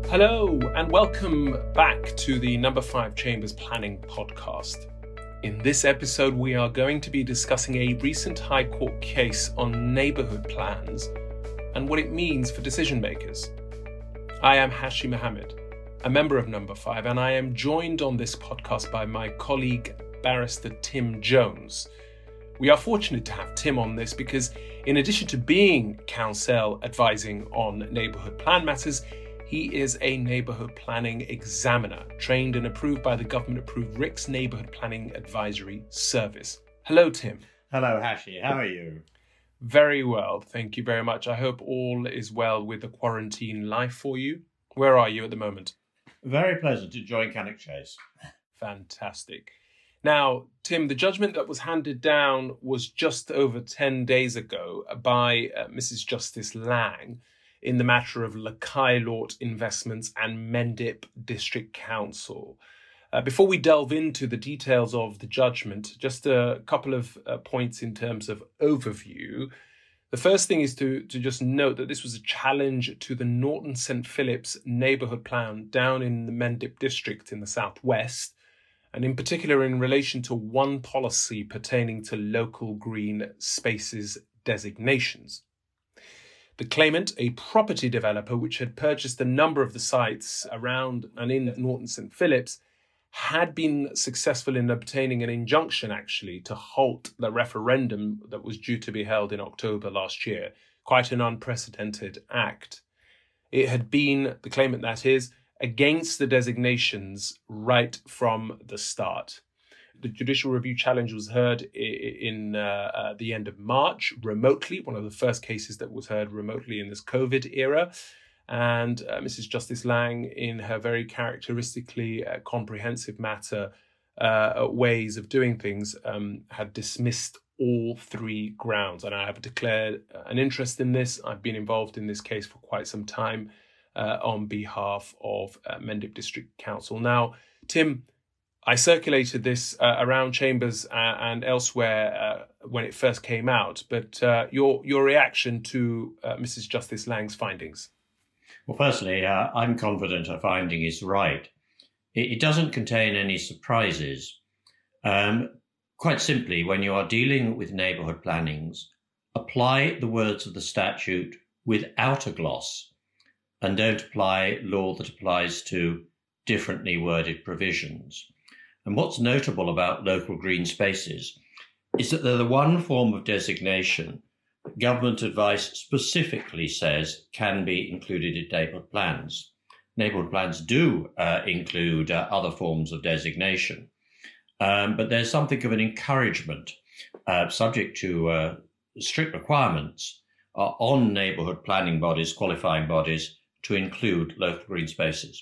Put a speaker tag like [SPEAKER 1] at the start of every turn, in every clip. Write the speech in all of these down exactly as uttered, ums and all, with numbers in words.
[SPEAKER 1] Hello and welcome back to the Number Five Chambers Planning Podcast. In this episode, we are going to be discussing a recent High Court case on neighbourhood plans and what it means for decision makers. I am Hashi Mohammed, a member of Number Five, and I am joined on this podcast by my colleague, Barrister Tim Jones. We are fortunate to have Tim on this because, in addition to being counsel advising on neighbourhood plan matters, he is a neighbourhood planning examiner, trained and approved by the government-approved R I C S Neighbourhood Planning Advisory Service. Hello, Tim.
[SPEAKER 2] Hello, Hashi. How are you?
[SPEAKER 1] Very well, thank you very much. I hope all is well with the quarantine life for you. Where are you at the moment?
[SPEAKER 2] Very pleasant, enjoying Cannock Chase.
[SPEAKER 1] Fantastic. Now, Tim, the judgment that was handed down was just over ten days ago by uh, Missus Justice Lang in the matter of Lacaille Lort Investments and Mendip District Council. Uh, before we delve into the details of the judgment, just a couple of uh, points in terms of overview. The first thing is to, to just note that this was a challenge to the Norton Saint Philip's neighbourhood plan down in the Mendip district in the southwest, and in particular in relation to one policy pertaining to local green spaces designations. The claimant, a property developer which had purchased a number of the sites around and in Norton Saint Philip's, had been successful in obtaining an injunction, actually, to halt the referendum that was due to be held in October last year. Quite an unprecedented act. It had been, the claimant that is, against the designations right from the start. The judicial review challenge was heard in uh, uh, the end of March, remotely, one of the first cases that was heard remotely in this COVID era. And uh, Missus Justice Lang, in her very characteristically uh, comprehensive matter uh, ways of doing things, um, had dismissed all three grounds. And I have declared an interest in this. I've been involved in this case for quite some time uh, on behalf of uh, Mendip District Council. Now, Tim, I circulated this uh, around chambers uh, and elsewhere uh, when it first came out, but uh, your your reaction to uh, Missus Justice Lang's findings?
[SPEAKER 2] Well, firstly, uh, I'm confident her finding is right. It, it doesn't contain any surprises. Um, quite simply, when you are dealing with neighbourhood plannings, apply the words of the statute without a gloss and don't apply law that applies to differently worded provisions. And what's notable about local green spaces is that they're the one form of designation that government advice specifically says can be included in neighbourhood plans. Neighbourhood plans do uh, include uh, other forms of designation, um, but there's something of an encouragement, uh, subject to uh, strict requirements uh, on neighbourhood planning bodies, qualifying bodies, to include local green spaces.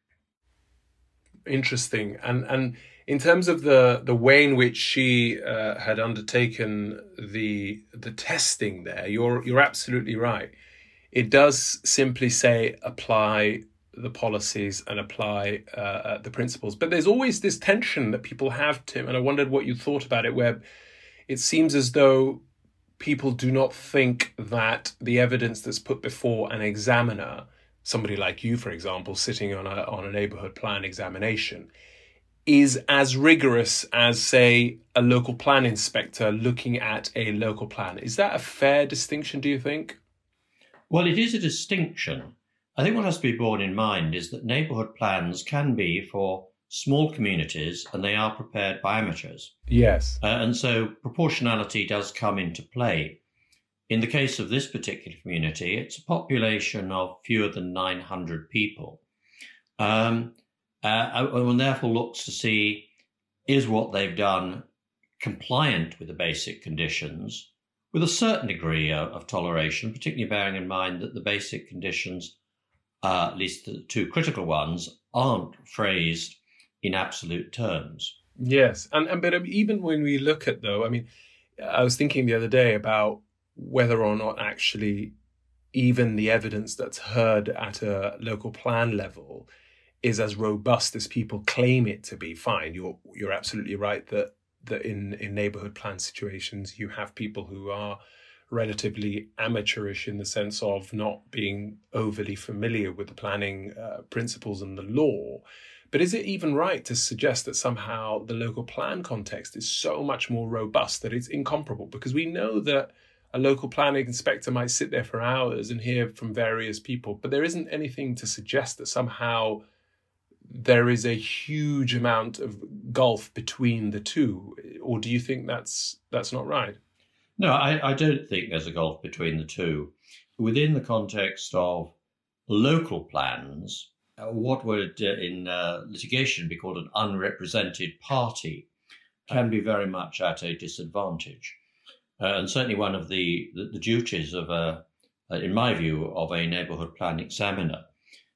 [SPEAKER 1] Interesting. And and in terms of the, the way in which she uh, had undertaken the the testing there, you're you're absolutely right. It does simply say apply the policies and apply uh, the principles. But there's always this tension that people have, Tim, and I wondered what you thought about it, where it seems as though people do not think that the evidence that's put before an examiner, somebody like you, for example, sitting on a on a neighbourhood plan examination, is as rigorous as, say, a local plan inspector looking at a local plan. Is that a fair distinction, do you think?
[SPEAKER 2] Well, it is a distinction. I think what has to be borne in mind is that neighbourhood plans can be for small communities and they are prepared by amateurs.
[SPEAKER 1] Yes.
[SPEAKER 2] Uh, and so proportionality does come into play. In the case of this particular community, it's a population of fewer than nine hundred people. Um, uh, one therefore looks to see, is what they've done compliant with the basic conditions, with a certain degree of, of toleration, particularly bearing in mind that the basic conditions, uh, at least the two critical ones, aren't phrased in absolute terms.
[SPEAKER 1] Yes. And, and but even when we look at, though, I mean, I was thinking the other day about whether or not actually even the evidence that's heard at a local plan level is as robust as people claim it to be. Fine, you're you're absolutely right that that in, in neighbourhood plan situations you have people who are relatively amateurish in the sense of not being overly familiar with the planning uh, principles and the law. But is it even right to suggest that somehow the local plan context is so much more robust that it's incomparable? Because we know that a local planning inspector might sit there for hours and hear from various people, but there isn't anything to suggest that somehow there is a huge amount of gulf between the two. Or do you think that's that's not right?
[SPEAKER 2] No, I, I don't think there's a gulf between the two. Within the context of local plans, uh, what would uh, in uh, litigation be called an unrepresented party can be very much at a disadvantage. Uh, and certainly one of the, the, the duties of, a, uh, in my view, of a neighbourhood plan examiner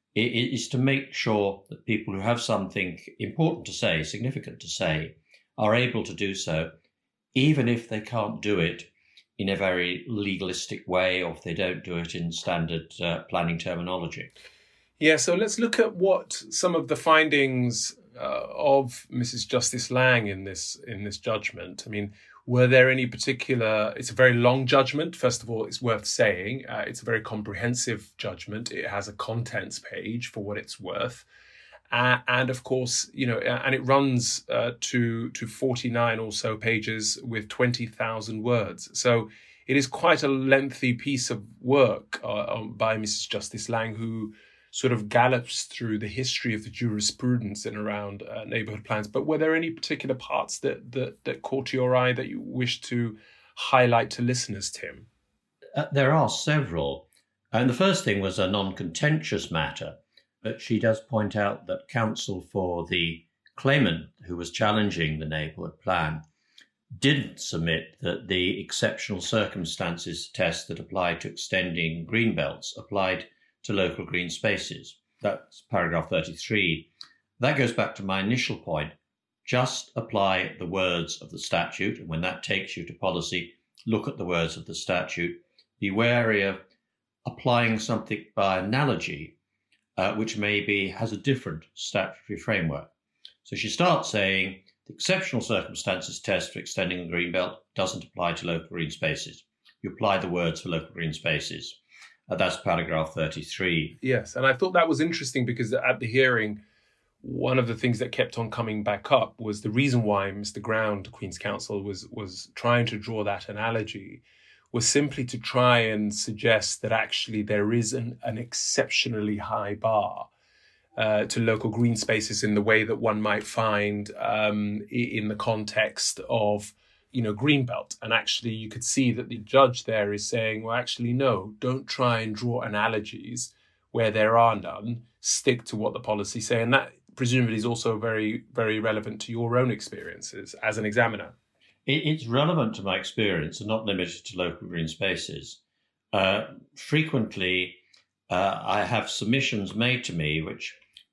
[SPEAKER 2] is to make sure that people who have something important to say, significant to say, are able to do so, even if they can't do it in a very legalistic way or if they don't do it in standard uh, planning terminology.
[SPEAKER 1] Yeah, so let's look at what some of the findings uh, of Missus Justice Lang in this in this judgment. I mean, were there any particular, it's a very long judgment, first of all, it's worth saying. Uh, it's a very comprehensive judgment. It has a contents page for what it's worth. Uh, and of course, you know, and it runs uh, to, to forty-nine or so pages with twenty thousand words. So it is quite a lengthy piece of work uh, by Missus Justice Lang, who sort of gallops through the history of the jurisprudence in around uh, neighbourhood plans. But were there any particular parts that, that that caught your eye that you wish to highlight to listeners, Tim?
[SPEAKER 2] Uh, there are several. And the first thing was a non-contentious matter. But she does point out that counsel for the claimant who was challenging the neighbourhood plan didn't submit that the exceptional circumstances test that applied to extending green belts applied to local green spaces. That's paragraph thirty-three. That goes back to my initial point. Just apply the words of the statute, and when that takes you to policy, look at the words of the statute. Be wary of applying something by analogy, uh, which maybe has a different statutory framework. So she starts saying the exceptional circumstances test for extending a green belt doesn't apply to local green spaces. You apply the words for local green spaces. Uh, that's paragraph thirty-three.
[SPEAKER 1] Yes, and I thought that was interesting because at the hearing, one of the things that kept on coming back up was the reason why Mister Ground, Queen's Counsel, was was trying to draw that analogy was simply to try and suggest that actually there is an, an exceptionally high bar uh, to local green spaces in the way that one might find um, in the context of, you know, Greenbelt. And actually you could see that the judge there is saying, well, actually, no, don't try and draw analogies where there are none. Stick to what the policy say. And that presumably is also very, very relevant to your own experiences as an examiner.
[SPEAKER 2] It's relevant to my experience and not limited to local green spaces. Uh, frequently, uh, I have submissions made to me which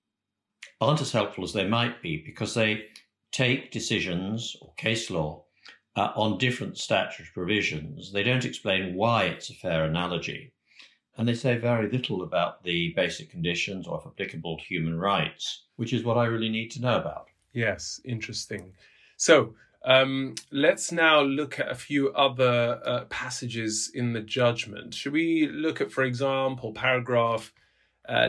[SPEAKER 2] aren't as helpful as they might be because they take decisions or case law uh, on different statutory provisions. They don't explain why it's a fair analogy. And they say very little about the basic conditions or, if applicable, to human rights, which is what I really need to know about.
[SPEAKER 1] Yes, interesting. So um, let's now look at a few other uh, passages in the judgment. Should we look at, for example, paragraph uh,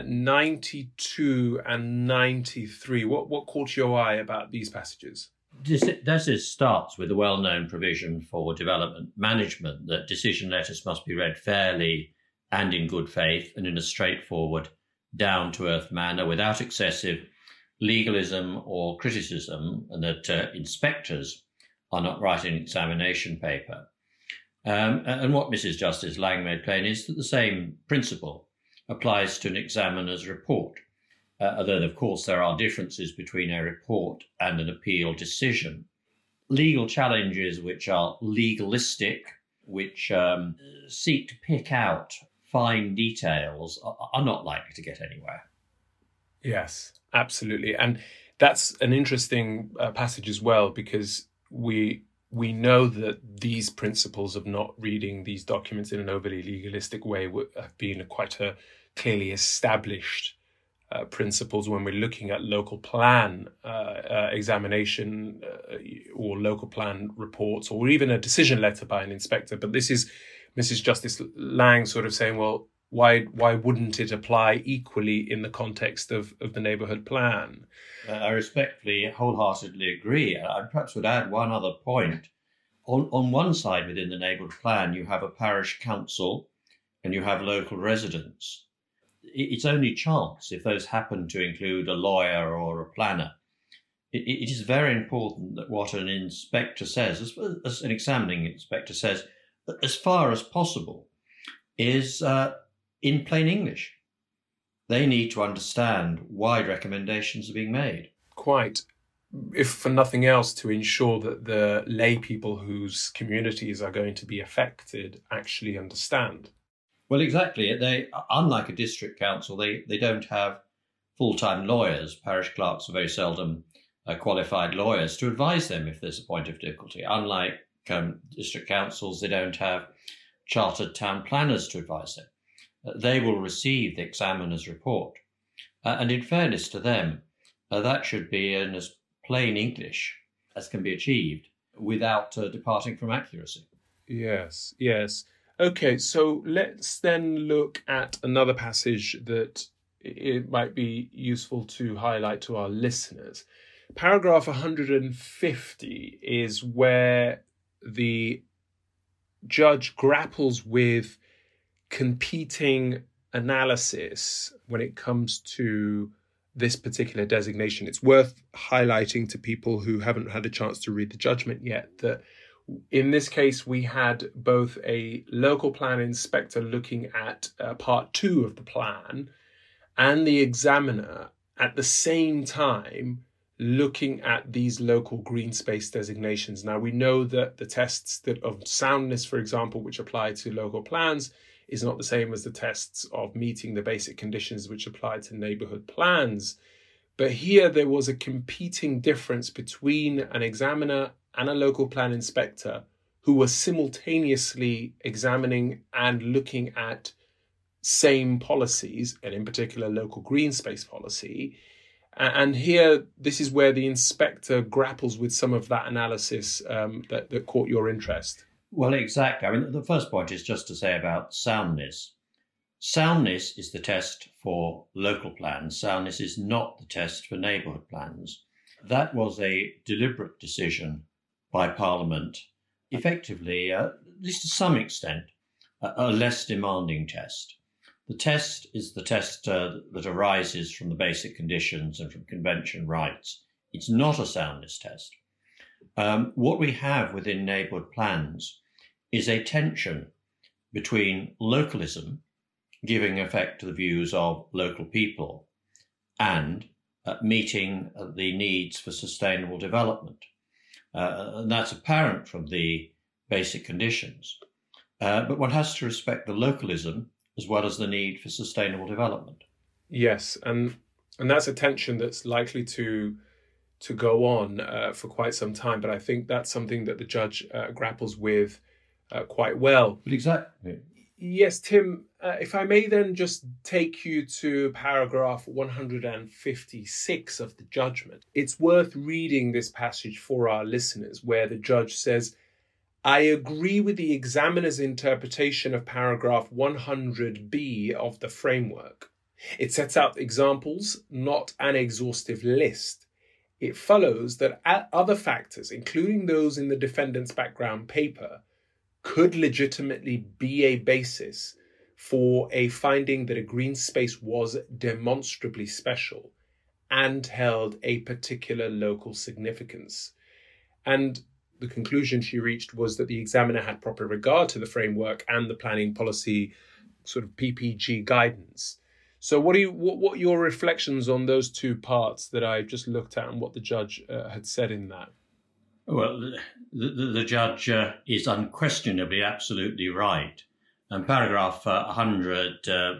[SPEAKER 1] ninety-two and ninety-three? What, what caught your eye about these passages?
[SPEAKER 2] This, this starts with the well-known provision for development management that decision letters must be read fairly and in good faith and in a straightforward, down-to-earth manner without excessive legalism or criticism, and that uh, inspectors are not writing an examination paper. Um, and what Missus Justice Lang made plain is that the same principle applies to an examiner's report, uh, although, of course, there are differences between a report and an appeal decision. Legal challenges which are legalistic, which um, seek to pick out fine details, are, are not likely to get anywhere.
[SPEAKER 1] Yes, absolutely. And that's an interesting uh, passage as well, because we we know that these principles of not reading these documents in an overly legalistic way have been a quite a clearly established uh, principles when we're looking at local plan uh, uh, examination uh, or local plan reports, or even a decision letter by an inspector. But this is Missus Justice Lang sort of saying, well, why why wouldn't it apply equally in the context of, of the neighbourhood plan?
[SPEAKER 2] Uh, I respectfully, wholeheartedly agree. I perhaps would add one other point. On, on one side within the neighbourhood plan, you have a parish council and you have local residents. It's only chance if those happen to include a lawyer or a planner. It, it is very important that what an inspector says, as, as an examining inspector says, as far as possible, is uh, in plain English. They need to understand why recommendations are being made.
[SPEAKER 1] Quite. If for nothing else, to ensure that the lay people whose communities are going to be affected actually understand.
[SPEAKER 2] Well, exactly. They, unlike a district council, they, they don't have full-time lawyers. Parish clerks are very seldom uh, qualified lawyers to advise them if there's a point of difficulty. Unlike um, district councils, they don't have chartered town planners to advise them. Uh, they will receive the examiner's report. Uh, and in fairness to them, uh, that should be in as plain English as can be achieved without uh, departing from accuracy.
[SPEAKER 1] Yes, yes. Okay, so let's then look at another passage that it might be useful to highlight to our listeners. Paragraph one hundred fifty is where the judge grapples with competing analysis when it comes to this particular designation. It's worth highlighting to people who haven't had a chance to read the judgment yet that in this case we had both a local plan inspector looking at uh, part two of the plan and the examiner at the same time looking at these local green space designations. Now, we know that the tests that of soundness, for example, which apply to local plans, is not the same as the tests of meeting the basic conditions which apply to neighbourhood plans. But here there was a competing difference between an examiner and a local plan inspector who were simultaneously examining and looking at same policies, and in particular local green space policy. And here, this is where the inspector grapples with some of that analysis um, that, that caught your interest.
[SPEAKER 2] Well, exactly. I mean, the first point is just to say about soundness. Soundness is the test for local plans. Soundness is not the test for neighbourhood plans. That was a deliberate decision by Parliament, effectively, uh, at least to some extent, a, a less demanding test. The test is the test uh, that arises from the basic conditions and from convention rights. It's not a soundness test. Um, what we have within neighbourhood plans is a tension between localism, giving effect to the views of local people, and uh, meeting uh, the needs for sustainable development. Uh, and that's apparent from the basic conditions. Uh, but one has to respect the localism as well as the need for sustainable development.
[SPEAKER 1] Yes, and and that's a tension that's likely to to go on uh, for quite some time. But I think that's something that the judge uh, grapples with uh, quite well.
[SPEAKER 2] But exactly.
[SPEAKER 1] Yes, Tim, uh, if I may then just take you to paragraph one hundred fifty-six of the judgment. It's worth reading this passage for our listeners where the judge says, I agree with the examiner's interpretation of paragraph one hundred B of the framework. It sets out examples, not an exhaustive list. It follows that other factors, including those in the defendant's background paper, could legitimately be a basis for a finding that a green space was demonstrably special and held a particular local significance. And the conclusion she reached was that the examiner had proper regard to the framework and the planning policy sort of P P G guidance. So what, do you, what, what are your reflections on those two parts that I just looked at and what the judge uh, had said in that?
[SPEAKER 2] Well, the, the, the judge uh, is unquestionably absolutely right. And paragraph uh, one hundred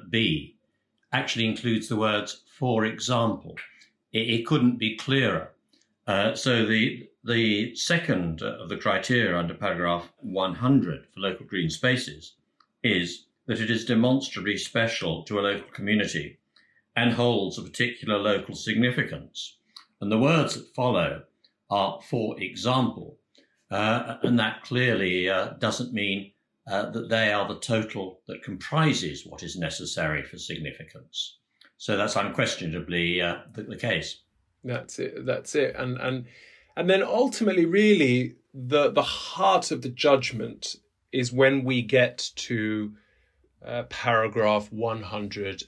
[SPEAKER 2] B actually includes the words, for example. It, it couldn't be clearer. Uh, so the the second of the criteria under paragraph one hundred for local green spaces is that it is demonstrably special to a local community and holds a particular local significance. And the words that follow are for example, uh, and that clearly uh, doesn't mean uh, that they are the total that comprises what is necessary for significance. So that's unquestionably uh, the, the case.
[SPEAKER 1] That's it. That's it. And and and then ultimately, really, the the heart of the judgment is when we get to uh, paragraph one hundred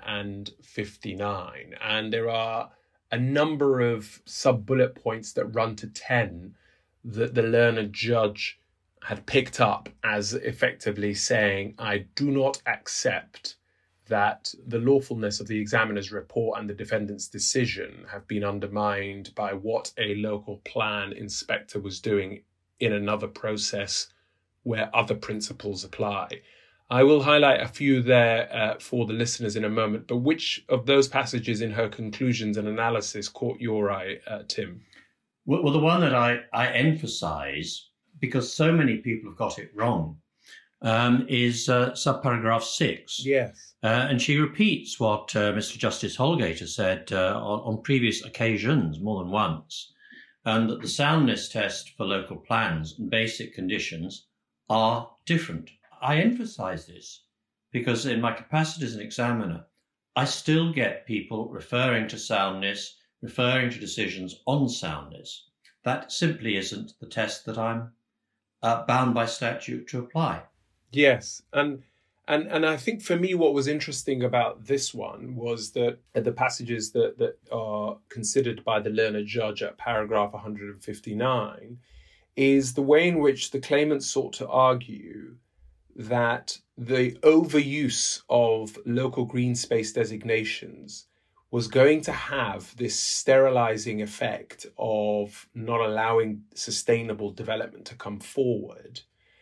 [SPEAKER 1] fifty-nine, and there are a number of sub bullet points that run to ten that the learned judge had picked up as effectively saying, I do not accept that the lawfulness of the examiner's report and the defendant's decision have been undermined by what a local plan inspector was doing in another process where other principles apply. I will highlight a few there uh, for the listeners in a moment, but which of those passages in her conclusions and analysis caught your eye, uh, Tim?
[SPEAKER 2] Well, well, the one that I, I emphasise, because so many people have got it wrong, um, is uh, subparagraph six.
[SPEAKER 1] Yes.
[SPEAKER 2] Uh, and she repeats what uh, Mister Justice Holgate has said uh, on, on previous occasions, more than once, and that the soundness test for local plans and basic conditions are different. I emphasise this because in my capacity as an examiner, I still get people referring to soundness, referring to decisions on soundness. That simply isn't the test that I'm uh, bound by statute to apply.
[SPEAKER 1] Yes, and and and I think for me what was interesting about this one was that the passages that, that are considered by the learned judge at paragraph one hundred fifty-nine is the way in which the claimant sought to argue that the overuse of local green space designations was going to have this sterilizing effect of not allowing sustainable development to come forward.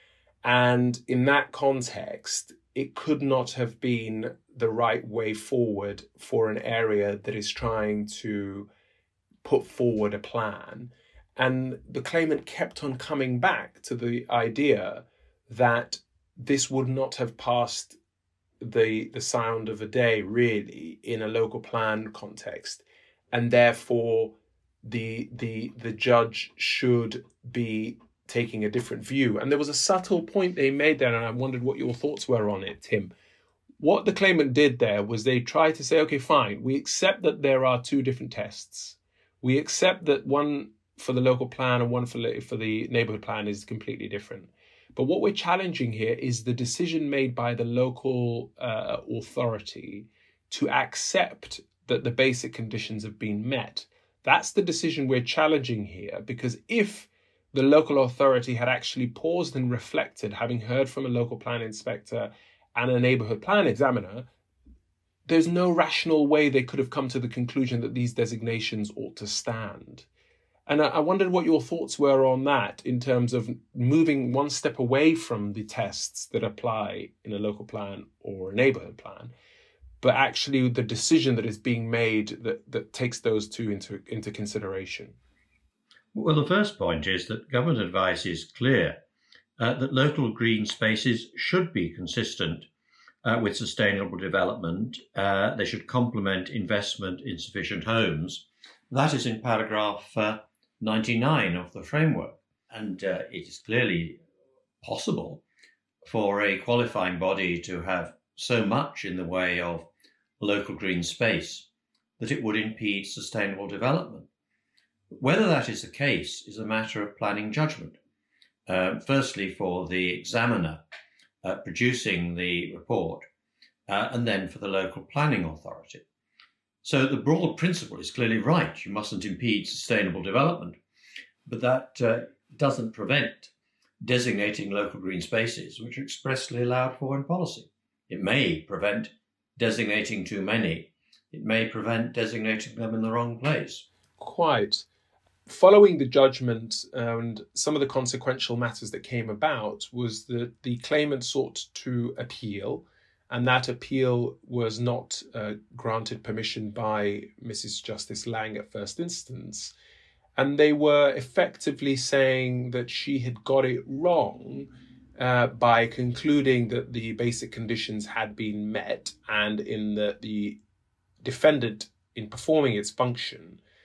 [SPEAKER 1] And in that context, it could not have been the right way forward for an area that is trying to put forward a plan. And the claimant kept on coming back to the idea that this would not have passed the the sound of a day, really, in a local plan context. And therefore, the the the judge should be taking a different view. And there was a subtle point they made there, and I wondered what your thoughts were on it, Tim. What the claimant did there was they tried to say, okay, fine, we accept that there are two different tests. We accept that one for the local plan and one for the, for the neighborhood plan is completely different. But what we're challenging here is the decision made by the local uh, authority to accept that the basic conditions have been met. That's the decision we're challenging here, because if the local authority had actually paused and reflected, having heard from a local plan inspector and a neighborhood plan examiner, there's no rational way they could have come to the conclusion that these designations ought to stand. And I wondered what your thoughts were on that in terms of moving one step away from the tests that apply in a local plan or a neighborhood plan, but actually the decision that is being made that, that takes those two into, into consideration.
[SPEAKER 2] Well, the first point is that government advice is clear uh, that local green spaces should be consistent uh, with sustainable development. Uh, they should complement investment in sufficient homes. That is in paragraph uh, ninety-nine of the framework. And uh, it is clearly possible for a qualifying body to have so much in the way of local green space that it would impede sustainable development. Whether that is the case is a matter of planning judgment. Uh, firstly, for the examiner uh, producing the report, uh, and then for the local planning authority. So the broad principle is clearly right. You mustn't impede sustainable development, but that uh, doesn't prevent designating local green spaces which are expressly allowed for in policy. It may prevent designating too many. It may prevent designating them in the wrong place.
[SPEAKER 1] Quite. Following the judgment and some of the consequential matters that came about was that the claimant sought to appeal, and that appeal was not uh, granted permission by Missus Justice Lang at first instance. And they were effectively saying that she had got it wrong uh, by concluding that the basic conditions had been met, and in that the defendant, in performing its function,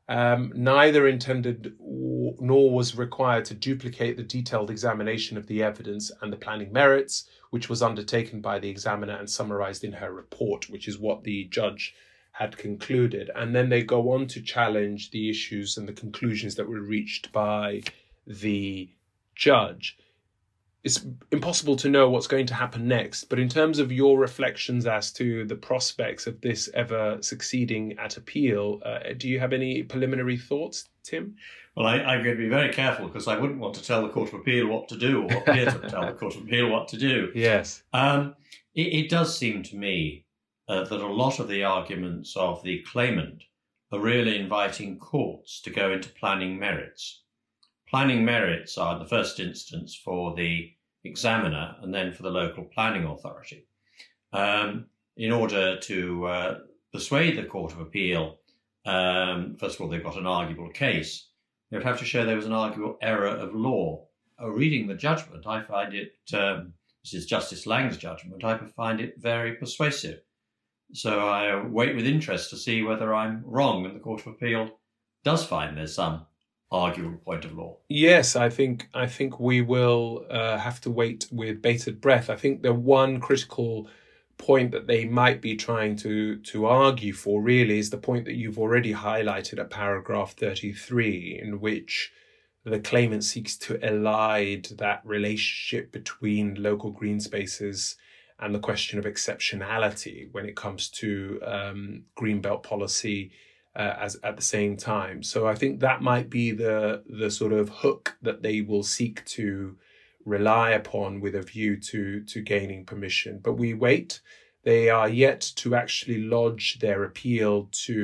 [SPEAKER 1] Um, neither intended nor was required to duplicate the detailed examination of the evidence and the planning merits, which was undertaken by the examiner and summarised in her report, which is what the judge had concluded. And then they go on to challenge the issues and the conclusions that were reached by the judge. It's impossible to know what's going to happen next, but in terms of your reflections as to the prospects of this ever succeeding at appeal, uh, do you have any preliminary thoughts, Tim?
[SPEAKER 2] Well, I, I'm going to be very careful because I wouldn't want to tell the Court of Appeal what to do or appear to tell the Court of Appeal what to do.
[SPEAKER 1] Yes.
[SPEAKER 2] Um, it, it does seem to me uh, that a lot of the arguments of the claimant are really inviting courts to go into planning merits. Planning merits are in the first instance for the examiner and then for the local planning authority. Um, in order to uh, persuade the Court of Appeal, um, first of all, they've got an arguable case. They would have to show there was an arguable error of law. Oh, reading the judgment, I find it, um, this is Justice Lang's judgment, I find it very persuasive. So I wait with interest to see whether I'm wrong and the Court of Appeal does find there's some arguable point of law.
[SPEAKER 1] Yes, I think I think we will uh, have to wait with bated breath. I think the one critical point that they might be trying to to argue for really is the point that you've already highlighted at paragraph thirty-three, in which the claimant seeks to elide that relationship between local green spaces and the question of exceptionality when it comes to um, greenbelt policy Uh, as at the same time. So I think that might be the the sort of hook that they will seek to rely upon with a view to to gaining permission. But we wait. They are yet to actually lodge their appeal to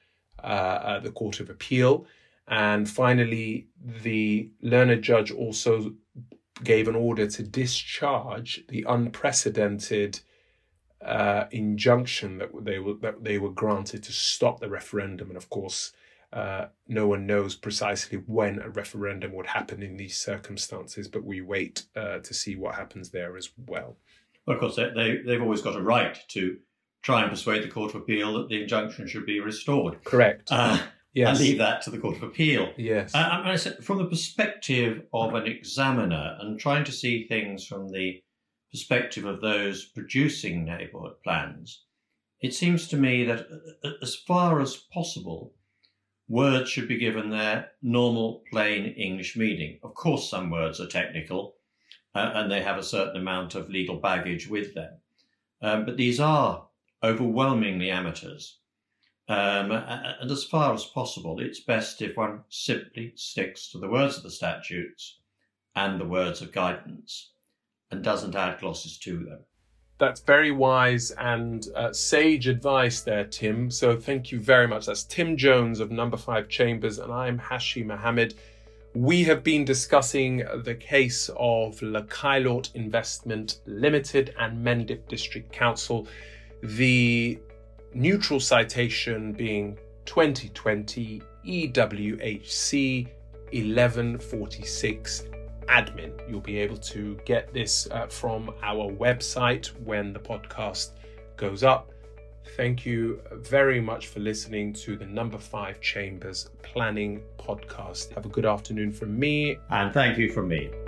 [SPEAKER 1] uh, uh, the Court of Appeal. And finally, the learned judge also gave an order to discharge the unprecedented Uh, injunction that they were that they were granted to stop the referendum. And of course, uh, no one knows precisely when a referendum would happen in these circumstances, but we wait uh, to see what happens there as well.
[SPEAKER 2] Well, of course, they, they, they've always got a right to try and persuade the Court of Appeal that the injunction should be restored.
[SPEAKER 1] Correct.
[SPEAKER 2] Uh,
[SPEAKER 1] yes.
[SPEAKER 2] And leave that to the Court of Appeal.
[SPEAKER 1] Yes.
[SPEAKER 2] Uh, I mean, I said, from the perspective of an examiner and trying to see things from the perspective of those producing neighbourhood plans, it seems to me that as far as possible, words should be given their normal, plain English meaning. Of course, some words are technical uh, and they have a certain amount of legal baggage with them. Um, but these are overwhelmingly amateurs. Um, and as far as possible, it's best if one simply sticks to the words of the statutes and the words of guidance, and doesn't add glosses to them.
[SPEAKER 1] That's very wise and uh, sage advice there, Tim. So thank you very much. That's Tim Jones of Number Five Chambers, and I'm Hashi Mohammed. We have been discussing the case of Lakailort Investment Limited and Mendip District Council, the neutral citation being twenty twenty E W H C eleven forty-six admin. You'll be able to get this uh, from our website when the podcast goes up. Thank you very much for listening to the Number Five Chambers Planning Podcast. Have a good afternoon from me.
[SPEAKER 2] And thank you from me.